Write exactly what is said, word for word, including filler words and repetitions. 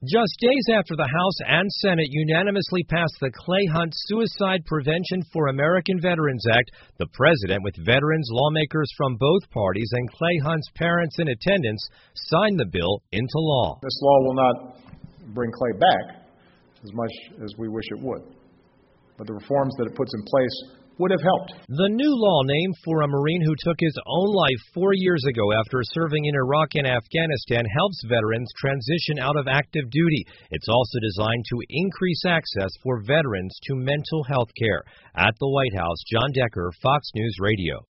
Just days after the House and Senate unanimously passed the Clay Hunt Suicide Prevention for American Veterans Act, the president, with veterans, lawmakers from both parties, and Clay Hunt's parents in attendance, signed the bill into law. This law will not bring Clay back as much as we wish it would, but the reforms that it puts in place would have helped. The new law, named for a Marine who took his own life four years ago after serving in Iraq and Afghanistan, helps veterans transition out of active duty. It's also designed to increase access for veterans to mental health care. At the White House, John Decker, Fox News Radio.